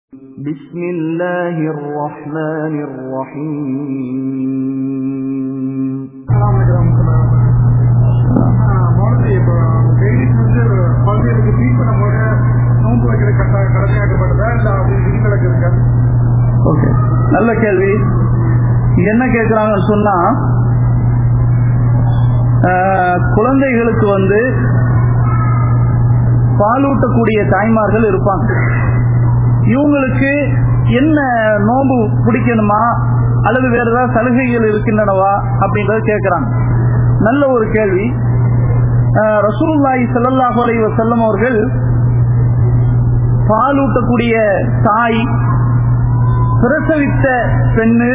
بسم الله الرحمن الرحيم. நல்ல கேள்வி. என்ன கேட்கிறாங்கன்னு சொன்னா, குழந்தைகளுக்கு பாலூட்டக்கூடிய தாய்மார்கள் இருப்பாங்க. இவங்களுக்கு என்ன நோன்பு பிடிக்கணுமா அல்லது வேற ஏதாவது சலுகைகள் இருக்கின்றனவா அப்படின்றத கேட்கிறாங்க. நல்ல ஒரு கேள்வி. ரசூலுல்லாஹி ஸல்லல்லாஹு அலைஹி வஸல்லம் அவர்கள் பாலூட்டக்கூடிய தாய், பிரசவித்த பெண்ணு,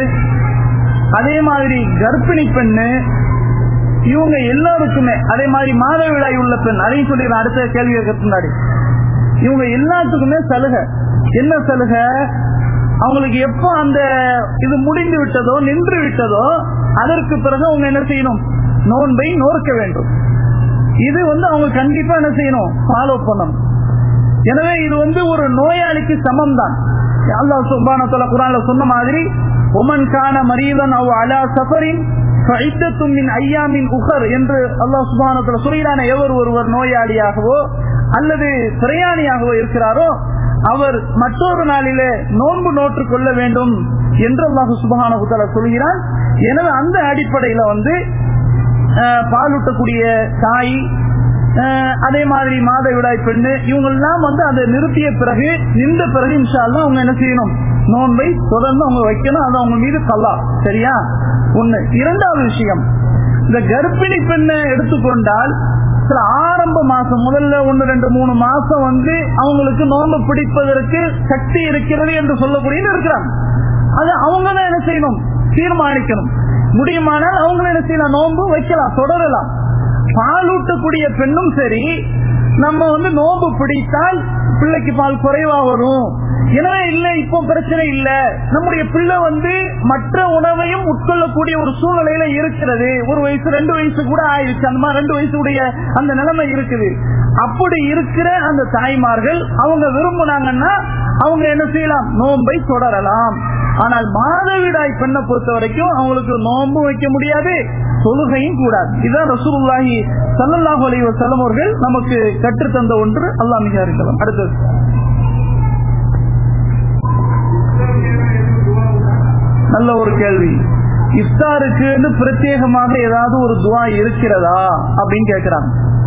அதே மாதிரி கர்ப்பிணி பெண்ணு, இவங்க எல்லாருக்குமே, அதே மாதிரி மாதவிடாய் உள்ள பெண், அதையும் சொல்லிடுறேன் அடுத்த கேள்வி கேட்கறதுக்கு முன்னாடி. இவங்க எல்லாத்துக்குமே சலுகை. என்ன சலுகை? அவங்களுக்கு எப்போ அந்த இது முடிந்து விட்டதோ, நின்று விட்டதோ, அதற்கு பிறகு அவங்க என்ன செய்யணும்? நோன்பை நோக்க வேண்டும். இது அவங்க கண்டிப்பா என்ன செய்யணும்? ஃபாலோ பண்ணணும். எனவே இது ஒரு நோயாளிக்கு சமம் தான். அல்லாஹ் சுப்ஹானஹு வ தஆலா குர்ஆன்ல சொன்ன மாதிரி, ஒமன் கான மரீதன் அவ் அலா சஃபரின் ஃபஇத்தத்தும் மின் அய்யாமின் உஹர் என்று அல்லாஹ் சுப்ஹானஹு வ தஆலா சொல்கிறான். எவர் ஒருவர் நோயாளியாகவோ அல்லது பிரயாணியாகவோ இருக்கிறாரோ அவர் மற்றொரு நாளிலே நோன்பு நோற்றுக் கொள்ள வேண்டும் என்று அல்லாஹ் சுப்ஹானஹு வ தஆலா சொல்கிறான். எனவே அந்த அடிப்படையில் பாலூட்டக்கூடிய தாய், அதே மாதிரி மாதவிடாய் பெண்ணு, இவங்கெல்லாம் அதை நிறுத்திய பிறகு, நின்ற பிறகு இன்ஷா அல்லாஹ் அவங்க என்ன செய்யணும்? நோன்பை தொடர்ந்து அவங்க வைக்கணும். அது அவங்க மீது கல்லா. சரியா? ஒண்ணு. இரண்டாவது விஷயம், இந்த கர்ப்பிணி பெண்ணை எடுத்துக்கொண்டால் சில ஆரம்ப மாசம், முதல்ல 1, 2, 3 மாசம் அவங்களுக்கு நோன்பு பிடிப்பதற்கு சக்தி இருக்கிறது என்று சொல்லக்கூடிய இருக்கிறாங்க. அது அவங்க தான் என்ன செய்யணும்? தீர்மானிக்கணும். முடியுமானால் அவங்க என்ன செய்யலாம்? நோன்பு வைக்கலாம், தொடரலாம். பாலூட்டக்கூடிய பெண்ணும் சரி, நம்ம நோன்பு பிடித்தால் பிள்ளைக்கு பால் குறைவா வரும், எனவே இல்லை இப்போ பிரச்சனை இல்லை, நம்முடைய பிள்ளை மற்ற உணவையும் உட்கொள்ளக்கூடிய ஒரு சூழ்நிலையில இருக்கிறது, 1 வயசு 2 வயசு கூட ஆயிடுச்சு, அந்த மாதிரி 2 வயசுடைய அந்த நிலைமை இருக்குது. அப்படி இருக்கிற அந்த தாய்மார்கள் அவங்க விரும்புனாங்கன்னா அவங்க என்ன செய்யலாம்? நோன்பை தொடரலாம். ஆனால் மாதவிடாய் பெண்ணை பொறுத்த வரைக்கும் அவங்களுக்கு நோன்பு வைக்க முடியாது, தொழுகையும் கூடாது. இதுதான் ரசூலுல்லாஹி ஸல்லல்லாஹு அலைஹி வஸல்லம் அவர்கள் நமக்கு கற்றுத்தந்த ஒன்று. அல்லாஹ் மிக இருக்கலாம். அடுத்தது நல்ல ஒரு கேள்வி. இஃப்தாருக்கு பிரத்யேகமாக ஏதாவது ஒரு துஆ இருக்கிறதா அப்படின்னு கேட்கிறாங்க.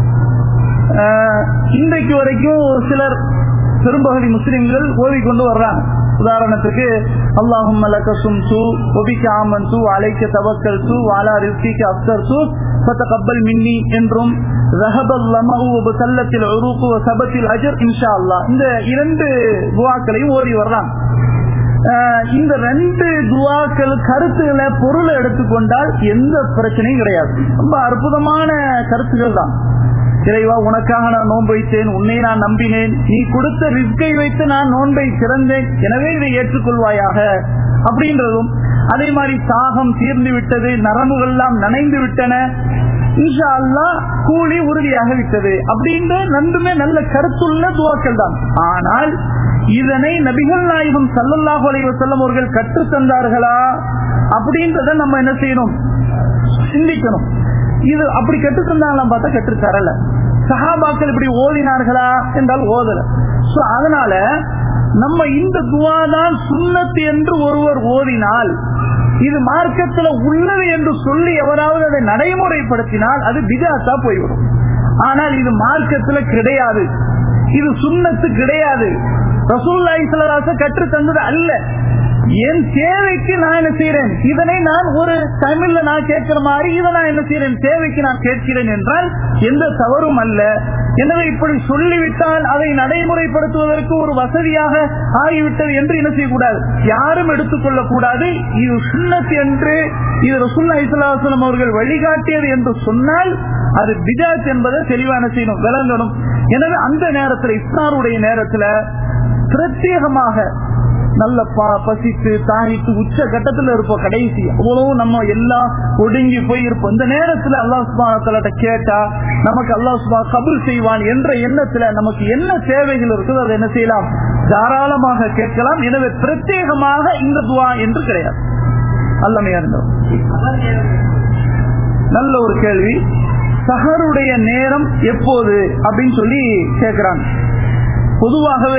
இன்றைக்கு வரைக்கும் ஒரு சிலர், பெரும்பகுதி முஸ்லிம்கள் ஓதிக்கொண்டு வர்றாங்க. உதாரணத்துக்கு, அல்லாஹும்ம லக சும்து வபிக ஆமன்து அலைக தவக்கல்து வஅலா ரிஸ்கிக அஃப்தர்து ஃபதகப்பல் மின்னி என்றும், ذهبல் லமஉ வபதல்லத்தில் உரூக் வஸபத்தில் அஜர் இன்ஷா அல்லாஹ், இந்த 2 துஆக்களையும் ஓதி வர்றாங்க. இந்த 2 துஆக்கள் கருத்துக்களை, பொருளை எடுத்துக்கொண்டால் எந்த பிரச்சனையும் கிடையாது. ரொம்ப அற்புதமான கருத்துக்கள் தான். இறைவா, உனக்காக நான் நோன்பு வைத்தேன், உன்னை நான் நம்பினேன், நீ கொடுத்த ரிஸ்கை வைத்து நான் நோன்பை திறந்தேன், எனவே இதை ஏற்றுக்கொள்வாயாக அப்படின்றதும், அதே மாதிரி தாகம் தீர்ந்து விட்டது, நரம்புகள் எல்லாம் நனைந்து விட்டன, இன்ஷா அல்லாஹ் கூலி உறுதியாக விட்டது அப்படின்ற 2மே நல்ல கருத்துள்ள துஆக்கள் தான். ஆனால் இதனை நபிகள் நாயகம் ஸல்லல்லாஹு அலைஹி வஸல்லம் அவர்கள் கற்றுத் தந்தார்களா அப்படின்றத நம்ம என்ன செய்யணும்? சிந்திக்கணும். இது அப்படி கற்றுத் தந்தாங்களாம் பார்த்தா கற்றுத் தரல. சஹாபாக்கள் இப்படி ஓதினார்களா என்றால் ஓதல. அதனால நம்ம இந்த துஆ தான் சுன்னத் என்று ஒருவர் ஓதினால், இது மார்க்கத்தில் உள்ளது என்று சொல்லி எவராவது அதை நடைமுறைப்படுத்தினால் அது பித்அத்தா போய்விடும். ஆனால் இது மார்க்கத்தில் கிடையாது, இது சுன்னத்து கிடையாது, ரசூலுல்லாஹி ஸல்லல்லாஹு அலைஹி வஸல்லம் கற்று தந்தது அல்ல. என் தேவைக்கு நான் என்ன செய்யறேன்? இதனை நான் ஒரு தமிழ்ல நான் கேட்கிற மாதிரி இதை நான் என்ன செய்யறேன்? தேவைக்கு நான் கேட்கிறேன் என்றால் எந்த தவறும் அல்ல. எனவே இப்படி சொல்லிவிட்டால் அதை நடைமுறைப்படுத்துவதற்கு ஒரு வசதியாக ஆகிவிட்டது என்று என்ன செய்யக்கூடாது? யாரும் எடுத்துக்கொள்ளக் கூடாது. இது சுன்னத் என்று, இது ரசூலுல்லாஹி ஸல்லல்லாஹு அலைஹி வஸல்லம் அவர்கள் வழிகாட்டியது என்று சொன்னால் அது பித்அத் என்பதை தெளிவான செய்யணும், விளங்கணும். எனவே அந்த நேரத்தில், இஃப்தாருடைய நேரத்தில் பிரத்யேகமாக நல்ல பசித்து தானித்து உச்ச கட்டத்துல இருப்போம். கடைசி அவ்வளவு நம்ம எல்லாம் ஒடுங்கி போய் இருப்போம். இந்த நேரத்துல அல்லாஹ் சுப்ஹானஹு வ தஆலா கேட்டா நமக்கு அல்லாஹ் சுப்ஹானஹு கபூல் செய்வான் என்ற எண்ணத்துல நமக்கு என்ன தேவைகள் இருக்குதோ அதை என்ன செய்யலாம், தாராளமாக கேட்கலாம். எனவே பிரத்யேகமாக இந்த துஆ என்று கிடையாது. அல்லமையா இருந்தோம். நல்ல ஒரு கேள்வி. சஹருடைய நேரம் எப்போது அப்படின்னு சொல்லி கேட்கிறாங்க. பொதுவாகவே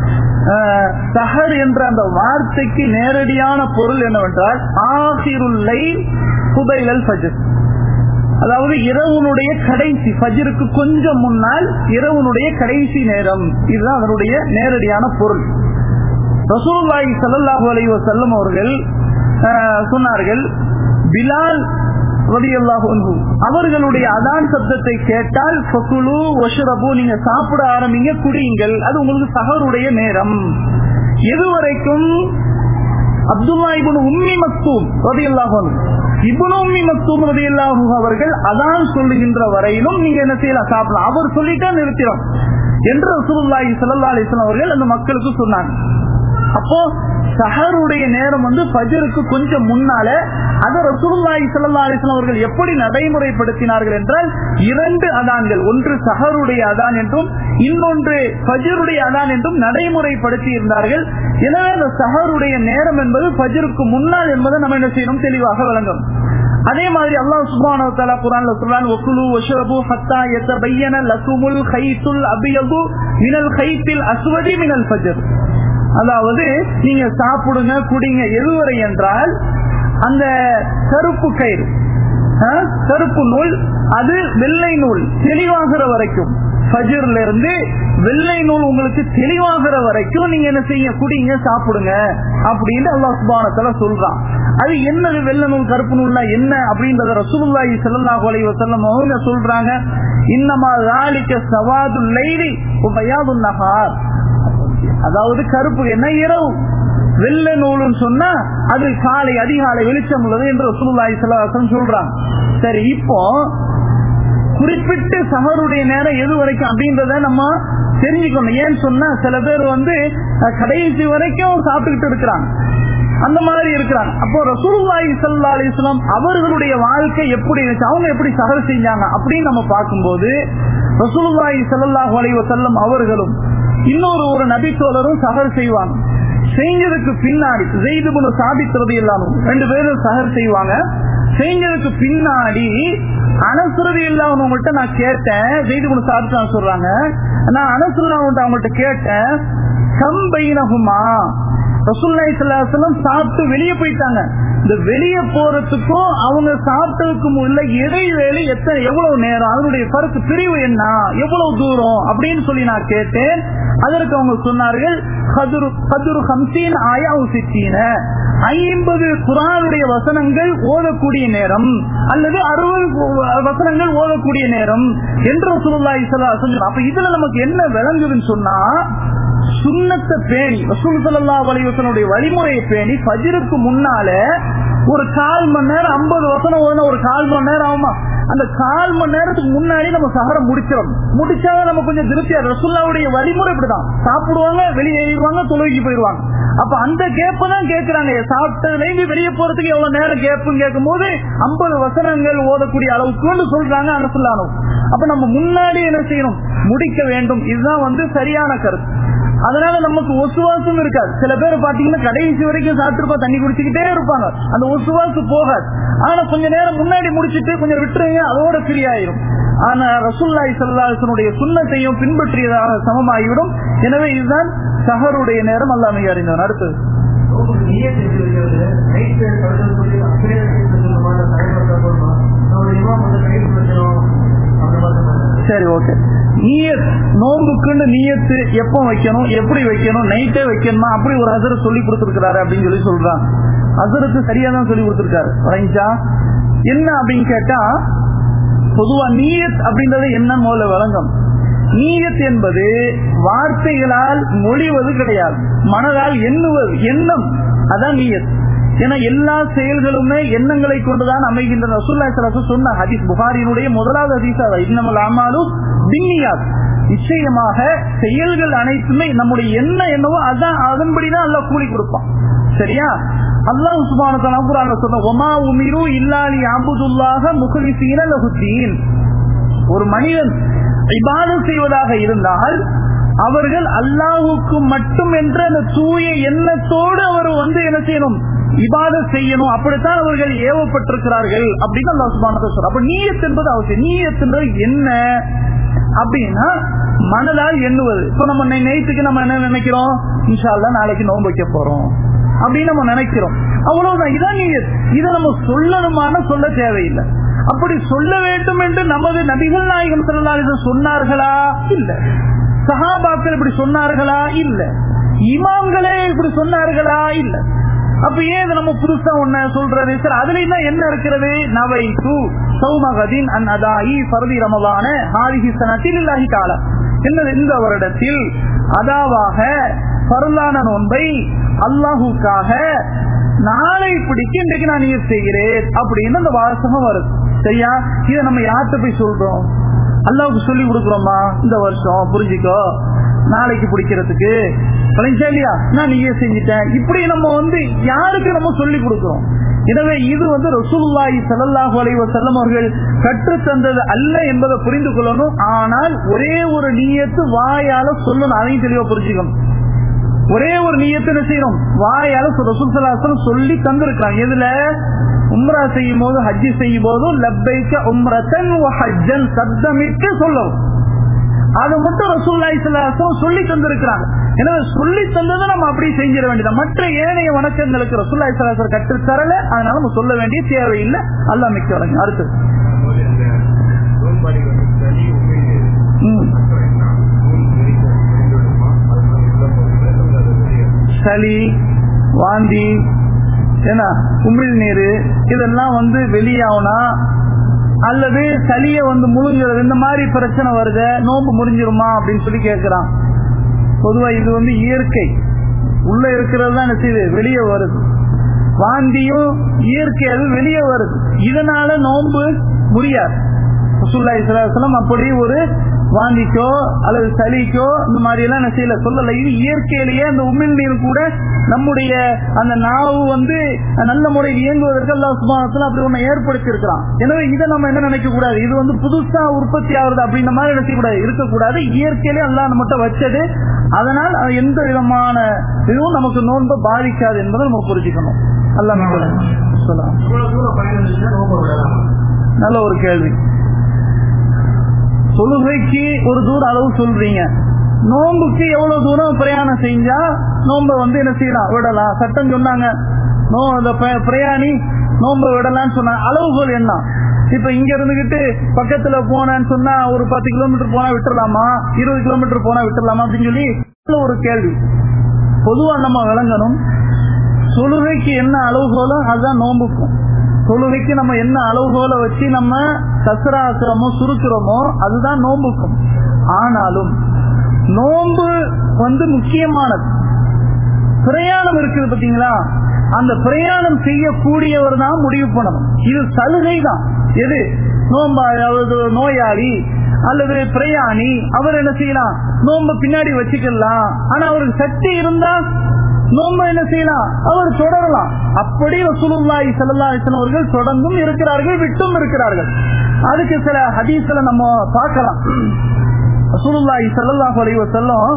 சஹர் என்ற அந்த வார்த்தைக்கு நேரடியான பொருள் என்னவென்றால் ஆகிருல் லைல் குபைலல் ஃபஜ்ர், அதாவது இரவுனுடைய கடைசி, ஃபஜ்ருக்கு கொஞ்சம் முன்னால் இரவுனுடைய கடைசி நேரம். இதுதான் அதனுடைய நேரடியான பொருள். ரசூலுல்லாஹி ஸல்லல்லாஹு அலைஹி வஸல்லம் அவர்கள் சொன்னார்கள், பிலால் ரலியல்லாஹு அன்ஹு அவர்களுடைய அதான் சப்தத்தை கேட்டால் ஃபகுலு வஷ்ரபு, நீங்க சாப்பிட ஆரம்பிங்க, குடியுங்கள், அது உங்களுக்கு சஹருடைய நேரம். எதுவரைக்கும்? அப்துல்லா இப்னு உம்மி மக்தூம் ரலியல்லாஹு அன்ஹு, இப்னு உம்மி மக்தூம் ரலியல்லாஹு அன்ஹு அவர்கள் அதான் சொல்லுகின்ற வரையிலும் நீங்க என்ன செய்யலாம், சாப்பிடலாம். அவர் சொல்லிட்டா நிறுத்திடும் என்று ரசூலுல்லாஹி ஸல்லல்லாஹு அலைஹி வஸல்லம் அவர்கள் அந்த மக்களுக்கு சொன்னாங்க. அப்போ சஹருடைய நேரம் ஃபஜ்ருக்கு கொஞ்சம் முன்னால அதை ரசூலுல்லாஹி ஸல்லல்லாஹு அலைஹி வஸல்லம் அவர்கள் எப்படி நடைமுறைப்படுத்தினார்கள் என்றால், இரண்டு அதான்கள், ஒன்று சஹருடைய அதான் என்றும் இன்னொன்று ஃபஜ்ருடைய அதான் என்றும் நடைமுறைப்படுத்தி இருந்தார்கள். எனவே அந்த சஹருடைய நேரம் என்பது ஃபஜ்ருக்கு முன்னால் என்பதை நம்ம என்ன செய்யணும், தெளிவாக விளங்கும். அதே மாதிரி அல்லாஹ் சுப்ஹானஹு வ தஆலா குர்ஆன்ல சொல்றான், வகுலு வஷ்ரபு ஹத்தா யதபையன லகுமுல் கைத்துல் அபியது மினல் கைத்தில் அஸ்வதி மினல் ஃபஜ்ர், அதாவது நீங்க சாப்பிடுங்க, குடிங்க, எதுவரை என்றால் அந்த கருப்பு கயிறு, கருப்பு நூல், அது வெள்ளை நூல் தெளிவாகிற வரைக்கும், ஃபஜ்ர்ல இருந்து வெள்ளை நூல் உங்களுக்கு தெளிவாகிற வரைக்கும் நீங்க என்ன செய்ய, குடிங்க, சாப்பிடுங்க அப்படின்னு அல்லாஹ் சுப்ஹானஹு வ தஆலா சொல்றான். அது என்னது வெள்ளை நூல் கருப்பு நூல்னா என்ன அப்படின்றத ரசூலுல்லாஹி ஸல்லல்லாஹு அலைஹி வஸல்லம் அவங்க சொல்றாங்க, இன்னமா ஸாலிக ஸவாதுல் லைலி வ பயாதுன் நஹார், அதாவது கருப்பு என்ன இரவு, வெள்ளை நூலுன்னு சொன்னா அது காலை அதிகாலை வெளிச்சம் உள்ளது என்று ரசூலுல்லாஹி ஸல்லல்லாஹு அலைஹி வஸல்லம் சொல்றாங்க. சரி, இப்போ குறிப்பிட்ட சஹருடைய நேரம் எது வரைக்கும் அப்படின்றத நம்ம தெரிஞ்சுக்கணும். ஏன்னு சொன்னா சில பேர் கடைசி வரைக்கும் சாப்பிட்டுக்கிட்டு இருக்கிறாங்க, அந்த மாதிரி இருக்கிறாங்க. அப்போ ரசூலுல்லாஹி ஸல்லல்லாஹு அலைஹி வஸல்லம் அவர்களுடைய வாழ்க்கை எப்படி இருந்துச்சு, அவங்க எப்படி சஹர் செஞ்சாங்க அப்படின்னு நம்ம பார்க்கும்போது, ரசூலுல்லாஹி ஸல்லல்லாஹு அலைஹி வஸல்லம் அவர்களும் இன்னொரு நபி தோழரும் சஹர் செய்வாங்க. செஞ்சதுக்கு பின்னாடி ஸைத் இப்னு சாபித் ரலியல்லாஹு அன்ஹு ரெண்டு பேரும் சஹர் செய்வாங்க. செஞ்சதுக்கு பின்னாடி அனஸ் ரலியல்லாஹு அன்ஹு கிட்ட நான் கேட்டேன், ஸைத் இப்னு சாபித் சொல்றாங்க, நான் அனஸ் ரலியல்லாஹு அவங்கள்ட்ட கேட்டேன், கம் பைனஹுமா, ரசூலுல்லாஹி ஸல்லல்லாஹு அலைஹி வஸல்லம் சாப்பிட்டு வெளியே போயிட்டாங்க, இந்த வெளியே போறதுக்கும் அவங்க சாப்பிட்டதுக்கு உள்ள இடைவேளை எவ்வளவு நேரம், அதனுடைய பருக்கு பிரிவு என்ன, எவ்வளவு தூரம் அப்படின்னு சொல்லி நான் கேட்டேன். அதற்கு அவங்க சொன்னார்கள், 50 ஆயா 50 குர்ஆனுடைய வசனங்கள் ஓதக்கூடிய நேரம் அல்லது 60 வசனங்கள் ஓதக்கூடிய நேரம் என்று ரசூலுல்லாஹி ஸல்லல்லாஹு அலைஹி வஸல்லம். அப்ப இதுல நமக்கு என்ன விளங்குதுன்னு சொன்னா, சுன்னத்தை பேணி ரசூல் ஸல்லல்லாஹு அலைஹி வஸல்லம் வழிமுறையை பேணி ஃபஜ்ருக்கு முன்னால ஒரு 1/4 மணி நேரம் 50 வசனம் ஓதுனா ஒரு 1/4 மணி நேரம் ஆகுமா, அந்த 1/4 மணி நேரத்துக்கு முன்னாடி நம்ம சஹரை முடிச்சாதான் நம்ம கொஞ்சம் திருப்தியா. ரசூலுல்லாஹ்வுடைய வழிமுறை இப்படிதான், சாப்பிடுவாங்க, வெளியேறிடுவாங்க, தொழுகைக்கு போயிடுவாங்க. அப்ப அந்த கேப்ப தான் கேட்கிறாங்க, சாப்பிட்டதுல இருந்து வெளியே போறதுக்கு எவ்வளவு நேரம் கேப்புன்னு கேட்கும் போது 50 வசனங்கள் ஓதக்கூடிய அளவுக்கு சொல்றாங்க ரசூலுல்லாஹ். அப்ப நம்ம முன்னாடி என்ன செய்யணும், முடிக்க வேண்டும். இதுதான் சரியான கருத்து. அதனால நமக்கு ஒசுவாசம் இருக்காது. சில பேர் பாத்தீங்கன்னா கடைசி வரைக்கும் சாப்பிட்டு தண்ணி குடிச்சுக்கிட்டே இருப்பாங்க, அந்த ஒசுவாசு போகாது. ஆனா கொஞ்ச நேரம் முன்னாடி முடிச்சுட்டு கொஞ்சம் விட்டுருங்க, அதோட ஃப்ரீயாயிரும். ஆனா ரசூலுல்லாஹி ஸல்லல்லாஹு அலைஹி வஸல்லம் சுன்னத்தையும் பின்பற்றியதாக சமமாகிவிடும். எனவே இதுதான் சஹருடைய நேரம். அல்லாஹ் மிக அறிந்தவன். அடுத்தது சரி, ஓகே. நியத், நோம்புக்குன்னு நியத்து எப்போ வைக்கணும், எப்படி வைக்கணும், நைட்டே வைக்கணுமா, அப்படி ஒரு ஹஸரத் சொல்லி கொடுத்திருக்கிறாரு அப்படின்னு சொல்றாங்க. ஹஸரத் சரியா தான் சொல்லி கொடுத்திருக்காரு. என்ன அப்படின்னு கேட்டா, பொதுவா நியத் அப்படின்றது என்ன முதல்ல வழங்கும். நியத் என்பது வார்த்தைகளால் மொழிவது கிடையாது, மனதால் எண்ணுவது, எண்ணம், அதான் நியத். ஏன்னா எல்லா செயல்களுமே எண்ணங்களை கொண்டுதான் அமைகின்றன. ரசூலுல்லாஹி ஸல்லல்லாஹு அலைஹி வஸல்லம் சொன்ன ஹதீஸ், புகாரியினுடைய முதலாவது ஹதீஸ், இன்னமல் அமாலு பின்னியாத், நிச்சயமாக செயல்கள் அனைத்துமே நம்முடைய என்ன என்னவோ அதான் அதன்படிதான் அல்லாஹ் கூலி கொடுப்பான். சரியா? அல்லாஹ் சுப்ஹானஹு வ தஆலா குர்ஆன்ல சொல்றான், வமா உமிரு இல்லா லியஅபுதுல்லாஹ முக்லிஸீன லஹுத்தீன். ஒரு மனிதன் இபாதத் செய்வதாக இருந்தால் அவர்கள் அல்லாஹ்வுக்கு மட்டும் என்ற அந்த தூய எண்ணத்தோடு அவர் என்ன செய்யணும், இபாதத் செய்யணும். அப்படித்தான் அவர்கள் ஏவப்பட்டிருக்கிறார்கள் அப்படின்னு அல்லாஹ் சுப்ஹானஹு வ தஆலா சொல்றார். அப்ப நிய்யத் என்பது அவசியம். நிய்யத் என்பது என்ன அப்படின்னா மனதால் எண்ணுவது. இப்ப நம்ம நைட்டுக்கு நம்ம என்ன நினைக்கிறோம், இன்ஷா அல்லாஹ் நாளைக்கு நோன்பு வைக்க போறோம் அப்படின்னு நம்ம நினைக்கிறோம். அவ்வளவுதான், இதான் நிய்யத். இதை நம்ம சொல்லணுமான சொல்ல தேவையில்லை. அப்படி சொல்ல வேண்டும் என்று நமது நபிகள் நாயகம் ஸல்லல்லாஹு அலைஹி வஸல்லம் சொன்னார்களா? இல்ல. சஹாபாக்கள் இப்படி சொன்னார்களா? இல்ல. இமாம்களே இப்படி சொன்னார்களா? இல்ல. அப்ப ஏன் நம்ம புதுசா ஒண்ணு சொல்றது? சார் அதுல என்ன இருக்கிறது? நவைது சௌமகதின் அன் அதாயி ஃபர்தி ரமலான ஹாதிஹி ஸனத்தில் லில்லாஹி தஆலா. இந்த வருடத்தில் அதாவாக ஃபர்லான நோன்பை அல்லாஹ்வுக்காக நாளை பிடிக்க இன்றைக்கு நான் நியத் செய்கிறேன் அப்படின்னு அந்த வாசகம் வருது. சரியா? இதை நம்ம யார்கிட்ட போய் சொல்றோம்? அல்லாஹ்வுக்கு சொல்லி கொடுக்குறோமா? இந்த வருஷம் புரிஞ்சுக்கோ, நாளைக்கு பிடிக்கிறதுக்கு இல்லையா, நான் நீயே செஞ்சுட்டேன். இப்படி நம்ம யாருக்கு நம்ம சொல்லி கொடுக்கிறோம்? எனவே இது ரசூலுல்லாஹி ஸல்லல்லாஹு அலைஹி வஸல்லம் அவர்கள் கற்று தந்தது அல்ல என்பதை புரிந்து கொள்ளணும். ஆனால் ஒரே ஒரு நியத்து வாயால சொல்லணும், அதையும் தெளிவா புரிஞ்சுக்கணும். ஒரே ஒரு நியத்து என்ன செய்யணும், வாயால ரசூல் ஸல்லல்லாஹு அலைஹி வஸல்லம் சொல்லி தந்திருக்காங்க. எதுல? உம்ரா செய்யும் போது, ஹஜ் செய்யும் போது லப்பைக உம்ரத்தன் வ ஹஜ்ஜன் சப்தமிட்டு சொல்லணும். அது மட்டும் ரசூலுல்லாஹி ஸல்லல்லாஹு அலைஹி வஸல்லம் சொல்லி தந்திருக்காங்க. எனவே சொல்லி தந்ததை நம்ம அப்படியே செஞ்சிட வேண்டியது. மற்ற ஏனைய வணக்கங்களுக்கு ரசூலுல்லாஹி ஸல்லல்லாஹு அலைஹி வஸல்லம் கற்று தரல, அதனால நம்ம சொல்ல வேண்டிய தேவையில்லை. அல்லாஹ் மிக்க வழங்க. அடுத்து சளி, வாந்தி, என்ன உமிழ் நீர் இதெல்லாம் வெளியாகுனா அல்லது சளிய முழுங்கிறது, இந்த மாதிரி பிரச்சனை வருது, நோன்பு முறிஞ்சிருமா அப்படின்னு சொல்லி கேட்கிறான். பொதுவா இது இயற்கை, உள்ள இருக்கிறது தான் என்ன செய்யுது, வெளியே வருது. வாந்தியும் இயற்கை, அது வெளியே வருது. இதனால நோன்பு முறியாது. ரசூலுல்லாஹி ஸல்லல்லாஹு அலைஹி வஸல்லம் அப்படி ஒரு வாந்திக்கோ அல்லது சளிக்கோ இந்த மாதிரி எல்லாம் என்ன செய்யல, சொல்லல. இது இயற்கையிலேயே அந்த உமிழ் நீர் கூட நம்முடைய அந்த நாவு நல்ல முறையில் இயங்குவதற்கு அல்லாஹ் சுப்ஹானஹு வ தஆலா அப்படி ஒண்ணு ஏற்படுத்தி இருக்கிறான். எனவே இதை நம்ம என்ன நினைக்க கூடாது, இது புதுசா உற்பத்தி ஆகுறது அப்படின்ற மாதிரி நினைக்கக்கூடாது, இருக்கக்கூடாது. இயற்கையிலே அல்லாஹ் நம்மகிட்ட வச்சது, அதனால் எந்த விதமான இதுவும் நமக்கு நோன்பை பாதிக்காது என்பதை நம்ம புரிஞ்சுக்கணும். அல்லாஹ் சொல்லலாம். நல்ல ஒரு கேள்வி. தொழுகைக்கு ஒரு தூரம் அளவு சொல்றீங்க, நோம்புக்கு எவ்வளவு தூரம் பிரயாணம் செஞ்சா நோம்ப என்ன செய்யலாம், விடலாம்? சட்டம் சொன்னாங்க, பிரயாணி நோம்ப விடலான்னு சொன்னாங்க. அளவுகோல் என்ன? இப்ப இங்க இருந்துகிட்டு பக்கத்துல போனான்னு சொன்னா ஒரு 10 கிலோமீட்டர் போனா விட்டுலாமா, 20 கிலோமீட்டர் போனா விட்டுலாமா அப்படின்னு சொல்லி ஒரு கேள்வி. பொதுவா நம்ம விளங்கணும், தொழுகைக்கு என்ன அளவுகோலோ அதுதான் நோம்புக்கும். தொழுகைக்கு நம்ம என்ன அளவுகோலை வச்சு நம்ம கசராக்குறோமோ சுருக்கிறோமோ அதுதான் நோம்புக்கும். ஆனாலும் நோம்பு முக்கியமானது. பிரயாணம் இருக்குது பாத்தீங்களா, அந்த பிரயாணம் செய்யக்கூடியவர் தான் முடிவு பண்ணணும். இது சலுகை தான். எது? நோம்பா, அதாவது நோயாளி அல்லது பிரயாணி அவர் என்ன செய்யலாம், நோம்ப பின்னாடி வச்சுக்கலாம். ஆனா அவருக்கு சக்தி இருந்தா நோம்ப என்ன செய்யலாம், அவர் தொடரலாம். அப்படி ரசூலுல்லாஹி ஸல்லல்லாஹு அலைஹி வஸல்லம் அவர்கள் தொடர்ந்தும் இருக்கிறார்கள், விட்டும் இருக்கிறார்கள். அதுக்கு சில ஹதீஸ்ல நம்ம பார்க்கலாம். ரசூலுல்லாஹி ஸல்லல்லாஹு அலைஹி வஸல்லம்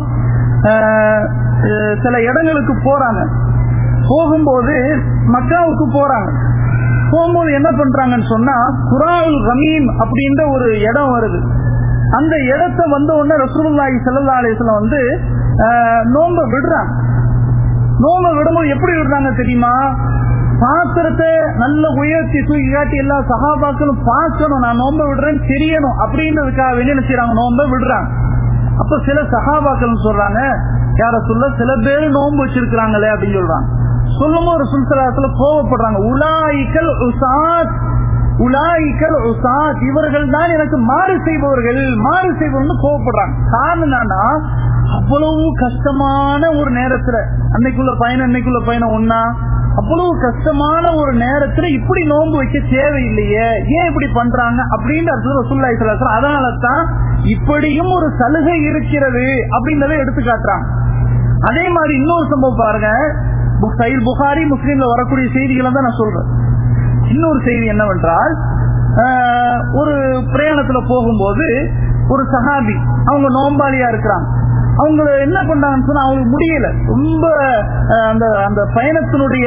சில இடங்களுக்கு போறாங்க. போகும்போது மக்காவுக்கு போறாங்க. போகும்போது என்ன பண்றாங்கன்னு சொன்னா, குராவுல் ரமீம் அப்படின்ற ஒரு இடம் வருது. அந்த இடத்தை வந்த உடனே ரசூலுல்லாஹி ஸல்லல்லாஹு அலைஹி வஸல்லம் நோம்ப விடுறாங்க. நோம்ப விடும்போது எப்படி விடுறாங்க தெரியுமா? பாத்திரத்தை நல்ல உயர்த்தி தூக்கி காட்டி எல்லா சஹாபாக்களும் பார்க்கணும், நான் நோம்ப விடுறேன்னு தெரியணும் அப்படின்றதுக்காக வேண்டி என்ன செய்யறாங்க, நோம்ப விடுறாங்க. அப்ப சில சஹாபாக்கள் சொல்றாங்க, யார சொல்ல சில பேர் நோன்பு வச்சிருக்கிறாங்களே அப்படின்னு சொல்றாங்க. சொல்லும்போது ரசூல் ஸல்லல்லாஹு அலைஹி வஸல்லம் கோபப்படுறாங்க. உலாயிகல் உஸாத், உலாயிகல் உஸாத், இவர்கள் தான் எனக்கு மாறு செய்பவர்கள், மாறு செய்பவர்கள் கோபப்படுறாங்க. காரணம் என்னன்னா, அவ்வளவு கஷ்டமான ஒரு நேரத்துல, அன்னைக்குள்ள பயணம் ஒன்னா, அவ்வளவு கஷ்டமான ஒரு நேரத்துல இப்படி நோன்பு வைக்க தேவையில்லையே, ஏன் இப்படி பண்றாங்க அப்படின்னு ரசூலுல்லாஹி ஸல்லல்லாஹு அலைஹி வஸல்லம் அதனால தான் இப்படியும் ஒரு சலுகை இருக்கிறது அப்படின்றத எடுத்து காட்டுறாங்க. அதே மாதிரி இன்னொரு சம்பவம் பாருங்க, சஹீஹ் புகாரி முஸ்லிம்ல வரக்கூடிய செய்திகளை தான் நான் சொல்றேன். இன்னொரு செய்தி என்னவென்றால், ஒரு பிரயாணத்துல போகும்போது ஒரு சஹாபி அவங்க நோம்பாளியா இருக்கிறாங்க. அவங்க என்ன பண்றாங்கன்னு சொன்னா அவங்களுக்கு முடியல, ரொம்ப அந்த பயணத்தினுடைய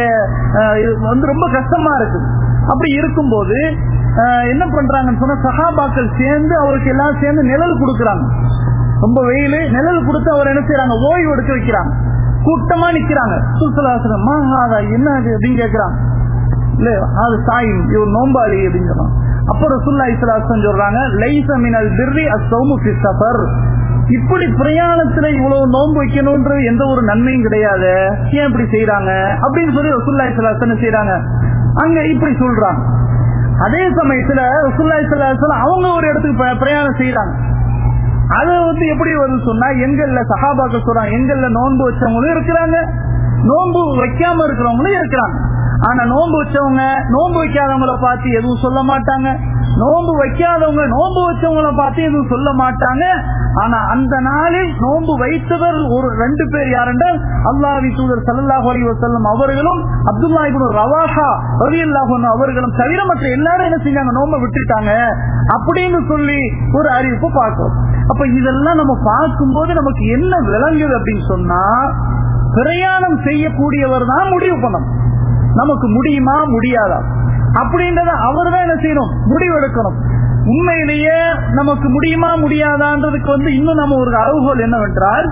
ரொம்ப கஷ்டமா இருக்கு. அப்படி இருக்கும்போது என்ன பண்றாங்கன்னு சொன்னா சஹாபாக்கள் சேர்ந்து அவருக்கு எல்லாம் சேர்ந்து நிழல் கொடுக்கறாங்க. ரொம்ப வெயில், நிழல் கொடுத்து அவர் என்ன செய்யறாங்க, ஓய்வு எடுக்க வைக்கிறாங்க. கூட்டமா நிக்கிறாங்க. சுல்சலாசனமா என்ன அப்படின்னு கேட்கிறாங்க. இல்ல அது சாயும், இவர் நோம்பாளி அப்படின்னு சொல்றாங்க. அப்ப ரசூலுல்லாஹி ஸல்லல்லாஹு அலைஹி வஸல்லம் சொல்றாங்க, லைஸ மினல் பிர்ரி அஸ்ஸௌமு ஃபி ஸஃபர். இப்படி பிரயாணத்துல இவ்வளவு நோன்பு வைக்கணும்ன்றது எந்த ஒரு நன்மையும் கிடையாது, ஏன் இப்படி செய்யறாங்க அப்படின்னு சொல்லி ரசூலுல்லாஹி ஸல்லல்லாஹு அலைஹி வஸல்லம் செய்யறாங்க. அங்க இப்படி சொல்றாங்க. அதே சமயத்துல ரசூலுல்லாஹி ஸல்லல்லாஹு அலைஹி வஸல்லம் அவங்க ஒரு இடத்துக்கு பிரயாணம் செய்யறாங்க. அது எப்படி வருது சொன்னா, எங்கள்ல சஹாபாக்கள் சொல்றாங்க, எங்கள்ல நோன்பு வச்சவங்களும் இருக்கிறாங்க, நோன்பு வைக்காம இருக்கிறவங்களும் இருக்கிறாங்க. ஆனா நோன்பு வச்சவங்க நோன்பு வைக்காதவங்களை பார்த்து எதுவும் சொல்ல மாட்டாங்க, நோன்பு வைக்காதவங்க நோன்பு வச்சவங்களை பார்த்து எதுவும் சொல்ல மாட்டாங்க. ஆனா அந்த நாளில் நோன்பு வைத்தவர் ஒரு 2 பேர் யாரென்றால் அல்லாஹ்வின் தூதர் ஸல்லல்லாஹு அலைஹி வஸல்லம் அவர்களும் அப்துல்லாஹ் இப்னு ரவாஹா ரலியல்லாஹு அன்ஹு அவர்களும் தவிர மற்ற எல்லாரும் என்ன செஞ்சாங்க, நோன்பை விட்டுட்டாங்க அப்படின்னு சொல்லி ஒரு அறிவிப்பு பார்க்கிறோம். அப்ப இதெல்லாம் நம்ம பார்க்கும்போது நமக்கு என்ன விளங்குது அப்படின்னு சொன்னா, பிரயாணம் செய்யக்கூடியவர் தான் முடிவு பண்ணணும், நமக்கு முடியுமா முடியாதா அப்படின்றத அவர் தான் என்ன செய்யணும், முடிவெடுக்கணும். உண்மையிலேயே நமக்கு முடியுமா முடியாதான்றதுக்கு இன்னும் நம்ம ஒரு அளவுகோல் என்னவென்றால்,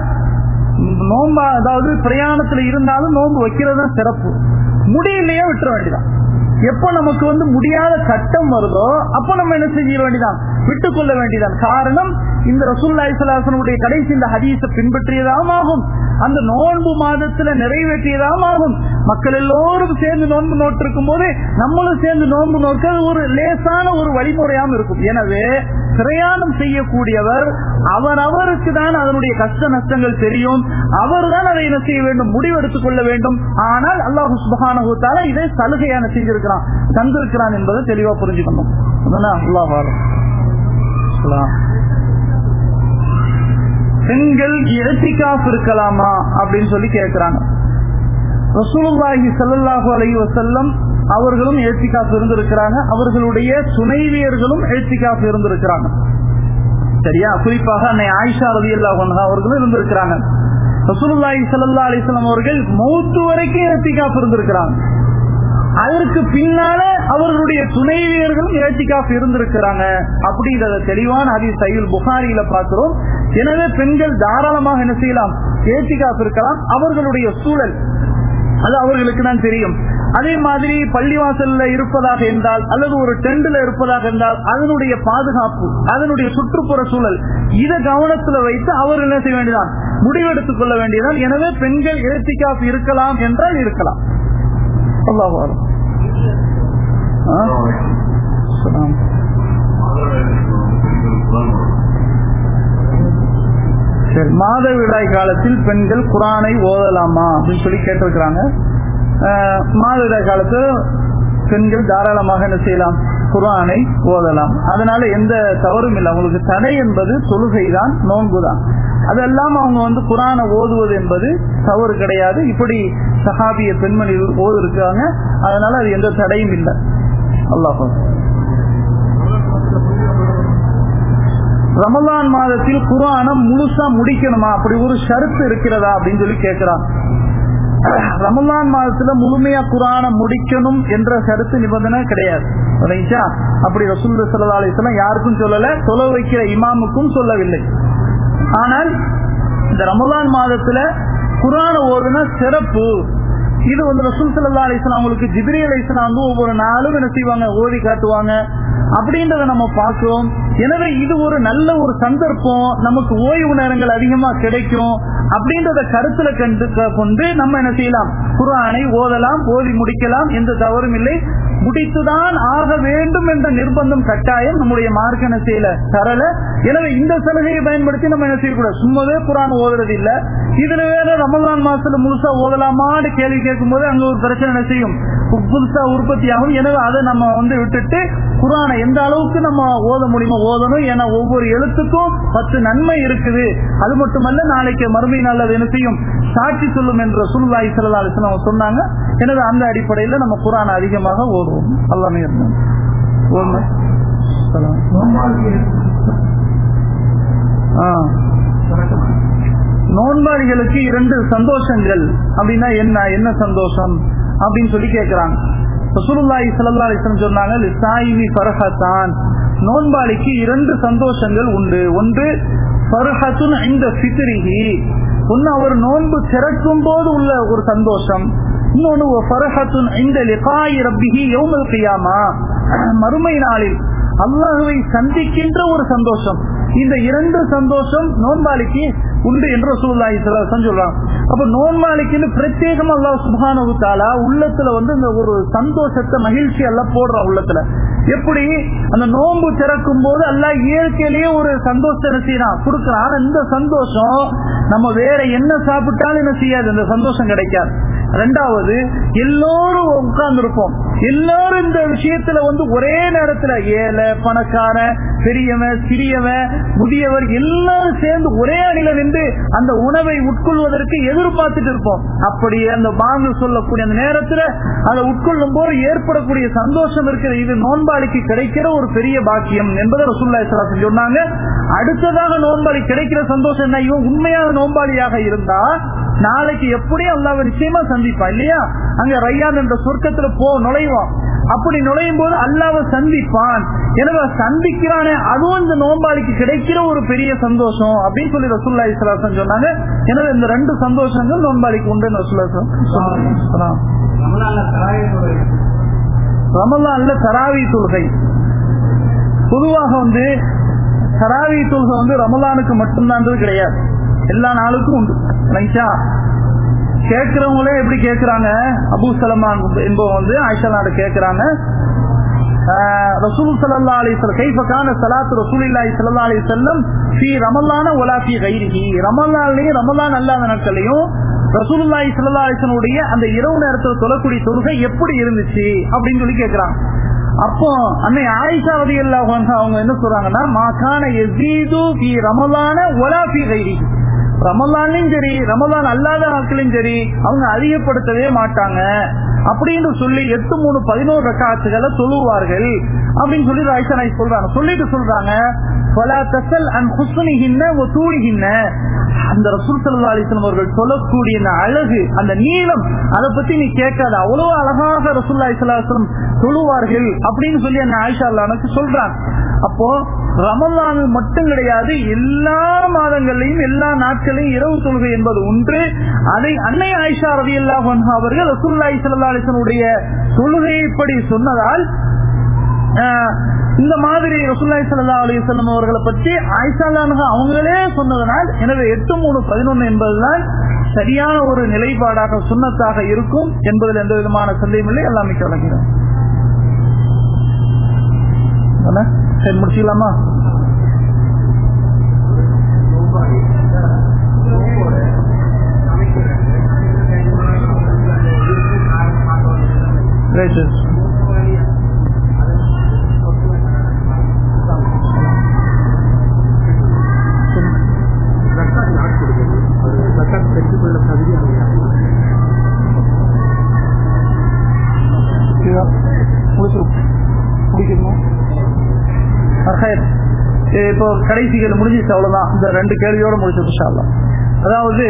நோம்பா அதாவது பிரயாணத்துல இருந்தாலும் நோன்பு வைக்கிறது தான் சிறப்பு. முடியலையே விட்டுற வேண்டியதான். எப்ப நமக்கு முடியாத கட்டம் வருதோ அப்ப நம்ம என்ன செய்ய வேண்டியதான், விட்டுக் கொள்ள வேண்டியதான். காரணம், இந்த ரசூலுல்லாஹி ஸல்லல்லாஹு அலைஹி வஸல்லம் கடைசி இந்த ஹதீஸை பின்பற்றியதாகும், அந்த நோன்பு மாதத்துல நிறைவேற்றியதாகும். மக்கள் எல்லோரும் சேர்ந்து நோன்பு நோட்டிருக்கும் போது நம்மளும் சேர்ந்து நோன்பு நோக்க ஒரு லேசான ஒரு வழிமுறையாம இருக்கும். எனவே பிரயாணம் செய்யக்கூடியவர் அவருக்கு தான் அதனுடைய கஷ்ட நஷ்டங்கள் தெரியும், அவர் தான் அதை என்ன செய்ய வேண்டும், முடிவெடுத்துக் கொள்ள வேண்டும். ஆனால் அல்லாஹ் சுப்ஹானஹு வ தஆலா இதை சலுகையான செஞ்சிருக்கிறான், தந்திருக்கிறான் என்பதை தெளிவா புரிஞ்சுக்கணும். அல்லாஹ் பெண்கள் இஅ்திகாஃப் இருக்கலாமா அப்படின்னு சொல்லி கேட்கிறாங்க. ரசூலுல்லாஹி ஸல்லல்லாஹு அலைஹி வஸல்லம் அவர்களும் இஅ்திகாஃப் இருந்திருக்கிறாங்க, அவர்களுடைய துணைவியர்களும் இஅ்திகாஃப் இருந்திருக்கிறாங்க. சரியா? குறிப்பாக அன்னை ஆயிஷா ரலியல்லாஹு அன்ஹா அவர்களும் இருந்திருக்கிறாங்க. ரசூலுல்லாஹி ஸல்லல்லாஹு அலைஹி வஸல்லம் அவர்கள் மௌத் வரைக்கும் இஅ்திகாஃப் இருந்திருக்கிறாங்க. அதற்கு பின்னால அவர்களுடைய துணைவியர்களும் இஅ்திகாஃப் இருந்திருக்கிறாங்க அப்படிங்கறத தெளிவான ஹதீஸ் சஹீஹ் புகாரியில பார்க்கிறோம். எனவே பெண்கள் தாராளமாக என்ன செய்யலாம், இஅ்திகாஃப் இருக்கலாம். அவர்களுடைய சூழல் அது அவர்களுக்கு தான் தெரியும். அதே மாதிரி பள்ளிவாசல்ல இருப்பதாக இருந்தால் அல்லது ஒரு டென்ட்ல இருப்பதாக இருந்தால் அதனுடைய பாதுகாப்பு, அதனுடைய சுற்றுப்புற சூழல், இதை கவனத்துல வைத்து அவர்கள் என்ன செய்ய வேண்டியதான், முடிவெடுத்துக் கொள்ள வேண்டியதான். எனவே பெண்கள் இஅ்திகாஃப் இருக்கலாம் என்றால் இருக்கலாம். அல்லாஹ் அக்பர். மாதவிடாய் காலத்தில் பெண்கள் குர்ஆனை ஓதலாமா அப்படின்னு சொல்லி கேட்டிருக்கிறாங்க. மாதவிடாய் காலத்து பெண்கள் தாராளமாக என்ன செய்யலாம், குர்ஆனை ஓதலாம். அதனால எந்த தவறும் இல்லை. அவங்களுக்கு தடை என்பது தொழுகை தான், நோன்பு தான். அதெல்லாம் அவங்க குர்ஆனை ஓதுவது என்பது தவறு கிடையாது. இப்படி சஹாபிய பெண்மணி ஓது இருக்காங்க, அதனால அது எந்த தடையும் இல்லை. அல்லாஹ் ரமலான் மாதத்தில் குர்ஆனை முழுசா முடிக்கணுமா, அப்படி ஒரு ஷரத்து இருக்கிறதா அப்படின்னு சொல்லி கேட்கிறான். ரமலான் மாதத்துல முழுமையா குர்ஆனை முடிக்கணும் என்ற ஷரத்து நிபந்தனை கிடையாது. அப்படி ரசூல் ஸல்லல்லாஹு அலைஹி வஸல்லம் யாருக்கும் சொல்லல, தொழ வைக்கிற இமாமுக்கும் சொல்லவில்லை. ஆனால் இந்த ரமலான் மாதத்துல குர்ஆனை ஓதுனா சிறப்பு. இது ரசூல் ஸல்லல்லாஹு அலைஹி வஸல்லம் அவங்களுக்கு ஜிப்ரீல் அலைஹிஸ்ஸலாம் ஒவ்வொரு நாளும் என்ன செய்வாங்க, ஓதி காட்டுவாங்க அப்படின்றத நம்ம பார்க்கிறோம். எனவே இது ஒரு நல்ல ஒரு சந்தர்ப்பம், நமக்கு ஓய்வு நேரங்கள் அதிகமா கிடைக்கும் அப்படின்றத கருத்துல கொண்டு நம்ம என்ன செய்யலாம், குர்ஆனை ஓதலாம், ஓதி முடிக்கலாம், எந்த தவறும் இல்லை. முடித்துதான் ஆக வேண்டும் என்ற நிர்பந்தம் கட்டாயம் நம்முடைய மார்க்க செய்யல தரல. எனவே இந்த சலுகையை பயன்படுத்தி நம்ம என்ன செய்யக்கூடாது, சும்மாவே குர்ஆன் ஓதுறது இல்ல. இதுல வேற ரமலான் மாசத்துல முழுசா ஓதலாமான்னு கேள்வி கேட்கும் போது அங்க ஒரு பிரச்சனை என்ன செய்யும், புதுசா உற்பத்தி ஆகும். எனவே அதை நம்ம விட்டுட்டு குர்ஆனை எந்த அளவுக்கு நம்ம ஓத முடியுமோ ஓதணும். ஏன்னா ஒவ்வொரு எழுத்துக்கும் 10 நன்மை இருக்குது. அது மட்டுமல்ல, நாளைக்கு மறுமை நாள் அது என்ன செய்யும், சாட்சி சொல்லும் என்று ரசூலுல்லாஹி ஸல்லல்லாஹு அலைஹி வஸல்லம் சொன்னாங்க. எனவே அந்த அடிப்படையில் நம்ம குர்ஆனை அதிகமாக ஓதுவோம். அல்லாஹ் இருந்தான் நோன்பாளிகளுக்கு 2 சந்தோஷங்கள் அப்படின்னா என்ன சந்தோஷம் அப்படின்னு சொல்லி கேட்கிறாங்க. ரசூலுல்லாஹி ஸல்லல்லாஹு அலைஹி வஸல்லம் சொன்னாங்க, லிசாயிமி ஃபர்ஹத்தான், நோன்பாளிக்கு 2 சந்தோஷங்கள் உண்டு. ஒன்று ஃபர்ஹத்துன் இன்த ஃபித்ரிஹி, ஒன்னு அவர் நோன்பு திறக்கும் போது உள்ள ஒரு சந்தோஷம். இன்னொன்னு ஃபர்ஹத்துன் இன்த லிகாஇ ரப்பிஹி யௌமல் கியாமா, மறுமை நாளில் அல்லாஹ்வை சந்திக்கின்ற ஒரு சந்தோஷம். இந்த 2 சந்தோஷம் நோன்பாளிக்கு உண்டு என்று ரசூலுல்லாஹி ஸல்லல்லாஹு அலைஹி வஸல்லம் சொல்றாங்க. அப்ப நோன்பாளிக்கு பிரத்யேகமா அல்லாஹ் சுப்ஹானஹு வ தஆலா உள்ளத்துல இந்த ஒரு சந்தோஷத்தை, மகிழ்ச்சி எல்லாம் போடுறான் உள்ளத்துல. எப்படி அந்த நோன்பு திறக்கும் போது அல்லாஹ் இயற்கையிலேயே ஒரு சந்தோஷத்தை செய்யறான், கொடுக்கிறான். இந்த சந்தோஷம் நம்ம வேற என்ன சாப்பிட்டாலும் என்ன செய்யாது, இந்த சந்தோஷம் கிடைக்காது. ரெண்டாவது, எல்லோரும் உட்கார்ந்து இருப்போம், எல்லாரும் இந்த விஷயத்துல ஒரே நேரத்துல ஏழை பணக்கார, பெரியவன் சிறியவன் முதியவர் எல்லாரும் சேர்ந்து ஒரே அணில நின்று அந்த உணவை உட்கொள்வதற்கு எதிர்பார்த்துட்டு இருப்போம். அப்படி அந்த பாங்கு சொல்லக்கூடிய அந்த நேரத்துல அதை உட்கொள்ளும் போது ஏற்படக்கூடிய சந்தோஷம் இருக்கிறது. இது நோன்பாளிக்கு கிடைக்கிற ஒரு பெரிய பாக்கியம் என்பதை ரசூலுல்லாஹி ஸல்லல்லாஹு அலைஹி வஸல்லம் சொன்னாங்க. அடுத்ததாக நோன்பாளி கிடைக்கிற சந்தோஷம் என்ன, இவன் உண்மையான நோன்பாளியாக இருந்தா நாளைக்கு எப்படி அல்லாஹ் நிச்சயமா சந்திப்பான் இல்லையா. அங்க ரையான் என்ற சொர்க்கத்துல நுழைவான். அப்படி நுழையும் போது அல்லாஹ்வை சந்திப்பான். எனவே சந்திக்கிறானே, அதுவும் இந்த நோன்பாளிக்கு கிடைக்கிற ஒரு பெரிய சந்தோஷம் அப்படின்னு சொல்லி ரசூலுல்லாஹி ஸல்லல்லாஹு அலைஹி வஸல்லம் சொன்னாங்க. எனவே இந்த 2 சந்தோஷங்கள் நோன்பாளிக்கு உண்டு. ரமலான்ல தராவி தொழுகை, பொதுவாக தராவி தொழுகை ரமலானுக்கு மட்டும்தான் கிடையாது, எல்லா நாளுக்கும் உண்டு. கேட்கிறவங்களே எப்படி கேட்கிறாங்க, அபூ சலமா என்பவங்க ஆயிஷா நாடு கேட்கிறாங்க, ரசூல் ஸல்லல்லாஹு அலைஹி வஸல்லம் கைஃப கான ஸலாத்து ரசூலில்லாஹி ஸல்லல்லாஹு அலைஹி வஸல்லம் ஃபீ ரமலான வலா ஃபீ கைரிஹி, ரமலான்லயும் ரமலான் அல்லாத நாட்களையும் ரசூலுல்லாஹி ஸல்லல்லாஹு அலைஹி வஸல்லம் உடைய அந்த இரவு நேரத்தில் தொழக்கூடிய தொழுகை எப்படி இருந்துச்சு அப்படின்னு சொல்லி கேட்கிறாங்க. அப்போ அன்னை ஆயிஷா ரலியல்லாஹு அன்ஹா அவங்க என்ன சொல்றாங்கன்னா, மா கான யஸீது ஃபீ ரமலான வலா ஃபீ கைரிஹி, ரமலான்லயும் சரி ரமலான் அல்லாத நாட்களையும் சரி அவங்க அதிகப்படுத்தவே மாட்டாங்க அப்படின்னு சொல்லி 8-3-11 ரக்காத்துகளை தொழுவார்கள் அப்படின்னு சொல்லி ஆயிஷா நாயகி சொல்றாங்க. சொல்லிட்டு சொல்றாங்க, ஃபலா தஸல் அன் ஹுஸ்னிஹின்ன வ தூலிஹின்ன, அந்த ரசூல் ஸல்லல்லாஹு அலைஹி வஸல்லம் அவர்கள் சொல்லக்கூடிய அந்த அழகு, அந்த நீளம், அதை பத்தி நீ கேட்காத, அவ்வளவு அழகாக ரசூலுல்லாஹி ஸல்லல்லாஹு அலைஹி வஸல்லம் தொழுவார்கள் அப்படின்னு சொல்லி அந்த ஆயிஷா அல்லாஹ்வுக்கு சொல்றாங்க. அப்போ ரமலான் மட்டும் கிடையாது, எல்லா மாதங்களையும் எல்லா நாட்களையும் இரவு தொழுகை என்பது ஒன்று. அதை அன்னை ஆயிஷா ரலியல்லாஹு அன்ஹா அவர்கள் ரசூலுல்லாஹி ஸல்லல்லாஹு அலைஹி வஸல்லம் உடைய தொழுகை இப்படி சொன்னதால், இந்த மாதிரி ரசூலுல்லாஹி ஸல்லல்லாஹு அலைஹி வஸல்லம் அவர்களை பற்றி ஆயிஷா அன்ஹா அவங்களே சொன்னதனால், எனவே 8-3-11 என்பதுதான் சரியான ஒரு நிலைப்பாடாக சுன்னத்தாக இருக்கும் என்பதில் எந்த விதமான சந்தேகமில்லை. எல்லாம் மிக்க வழங்குகிறோம். சரி, முடிச்சுக்கலாமா? இப்போ கடைசிகள் முடிஞ்சிச்சு, அவ்வளவுதான். இந்த 2 கேள்வியோட முடிச்சு இன்ஷா அல்லாஹ். அதாவது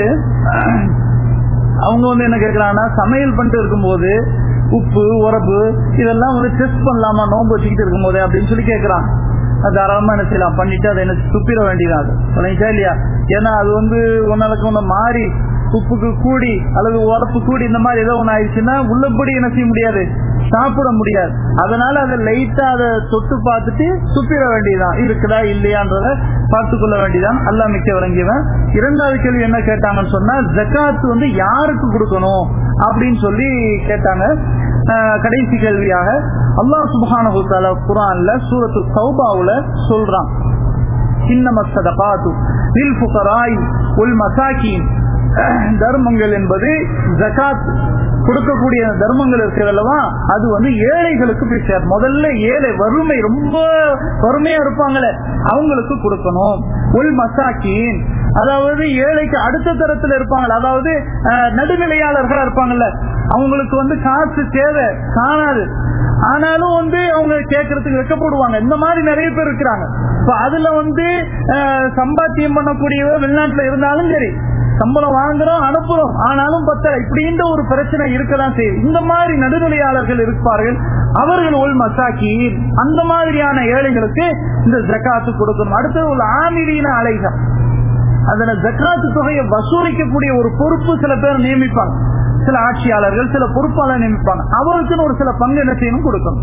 அவங்க என்ன கேட்கறாங்கன்னா, சமையல் பண்ணிட்டு இருக்கும்போது உப்பு உரப்பு இதெல்லாம் டெஸ்ட் பண்ணலாமா நோன்பு வச்சுக்கிட்டு இருக்கும் போது அப்படின்னு சொல்லி கேட்கறாங்க. தாராளமா என்ன செய்யலாம், பண்ணிட்டு அதை என்ன துப்பிட வேண்டியதான் இல்லையா. ஏன்னா அது ஒன்னாளுக்கு ஒண்ணு மாறி உப்புக்கு கூடி அல்லது உரப்பு கூடி இந்த மாதிரி ஏதோ ஒண்ணு ஆயிடுச்சுன்னா உள்ளபடி என்ன செய்ய முடியாது, சாப்பிட முடியாது. அதனால அதை லைட்டா அதை தொட்டு பார்த்துட்டு துப்பிட வேண்டியதான், இருக்குதா இல்லையான்றத பார்த்துக்கொள்ள வேண்டியதான். அல்லாஹ் மிக்க வழங்கியவன். 2வது கேள்வி என்ன கேட்டாங்கன்னு சொன்னா, ஜகாத் யாருக்கு கொடுக்கணும் அப்படின்னு சொல்லி கேட்டாங்க. கடைசி கேள்வியாக அல்லாஹ் சுப்ஹானஹு வ தஆலா குர்ஆன்ல சூரத்து தௌபாவுல சொல்றான், இன்னமஸ் ஸதகாத்து லில் ஃபுகராய் வல் மசாகீன். தர்மங்கள் என்பது ஜகாத் கொடுக்கக்கூடிய தர்மங்கள் இருக்கிறதல்லவா, அது ஏழைகளுக்கு போய் சேரும். முதல்ல ஏழை வறுமை ரொம்ப வறுமையா இருப்பாங்களே அவங்களுக்கு கொடுக்கணும். உல் மசாக்கீன் அதாவது ஏழைக்கு அடுத்த தரத்துல இருப்பாங்க, அதாவது நடுநிலையாளர்களா இருப்பாங்கல்ல, அவங்களுக்கு காசு தேவை காணாது, ஆனாலும் அவங்க கேட்கறதுக்கு வெக்கப்படுவாங்க. இந்த மாதிரி நிறைய பேர் இருக்கிறாங்க. அதுல சம்பாத்தியம் பண்ணக்கூடியவ வெளிநாட்டுல இருந்தாலும் சரி, சம்பளம் வாங்குறோம் அனுப்புறோம், ஆனாலும் பத்தல, இப்படின்ற ஒரு பிரச்சனை இருக்கதான் செய்யும். இந்த மாதிரி நடுநிலையாளர்கள் இருப்பார்கள், அவர்கள் உள் மசாக்கீன், அந்த மாதிரியான ஏழைகளுக்கு இந்த ஜகாத்து கொடுக்கணும். அடுத்தது உள்ள ஆமிலீன அலைகள், அதுல ஜகாத்து தொகையை வசூலிக்கக்கூடிய ஒரு பொறுப்பு சில பேர் நியமிப்பாங்க, சில ஆட்சியாளர்கள் சில பொறுப்பாளர் நியமிப்பாங்க, அவருக்குன்னு ஒரு சில பங்கு என்ன செய்யணும் கொடுக்கணும்.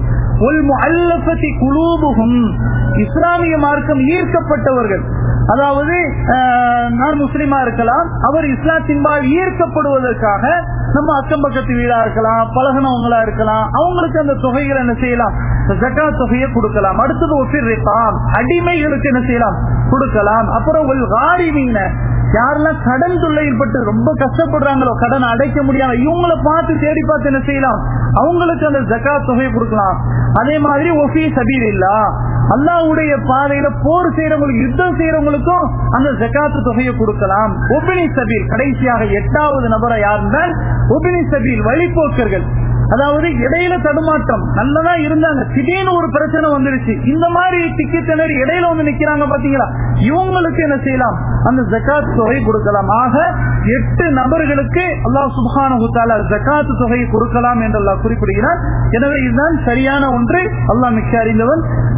இஸ்லாமிய மார்க்கம் ஈர்க்கப்பட்டவர்கள், அதாவது நான் முஸ்லிமா இருக்கலாம், அவர் இஸ்லாத்தின்பால் ஈர்க்கப்படுவதற்காக நம்ம அக்கம் பக்கத்து வீடா இருக்கலாம், பழகினவங்களா இருக்கலாம், அவங்களுக்கு அந்த தொகைகளை என்ன செய்யலாம், ஜகாத் தொகையை கொடுக்கலாம். அடுத்தது அடிமைகளுக்கு என்ன செய்யலாம் கொடுக்கலாம். அப்புறம் யாரெல்லாம் கடன் தொல்லையில்பட்டு ரொம்ப கஷ்டப்படுறாங்களோ, கடன் அடைக்க முடியாம, இவங்களை பார்த்து தேடி பார்த்து என்ன செய்யலாம், அவங்களுக்கு அந்த ஜகாத் தொகையை கொடுக்கலாம். அதே மாதிரி ஒஃபி சபீலில்லாஹ், அல்லாஹ்வுடைய பாதையில போர் செய்யறவங்களுக்கு, யுத்தம் செய்யறவங்களுக்கும் அந்த ஜகாத் தொகையை கொடுக்கலாம். ஒபினி சபீல், கடைசியாக 8வது நபரை யாருன்னா ஒபினி சபீல், வழிபோக்கர்கள், அதாவது இடையில தடுமாற்றம், நல்லதா இருந்தாங்க, திடீர்னு ஒரு பிரச்சனை வந்துருச்சு, இந்த மாதிரி திக்கி திணறி இடையில நிக்கிறாங்க பாத்தீங்களா, இவங்களுக்கு என்ன செய்யலாம், அந்த ஜகாத் தொகை கொடுக்கலாம். ஆக 8 நபர்களுக்கு அல்லாஹ் சுப்ஹானஹு வ தஆலா ஜகாத் தொகை கொடுக்கலாம் என்று அல்லாஹ் குறிப்பிடுகிறார். எனவே இதுதான் சரியான ஒன்று. அல்லாஹ் மிக்க அறிந்தவன்.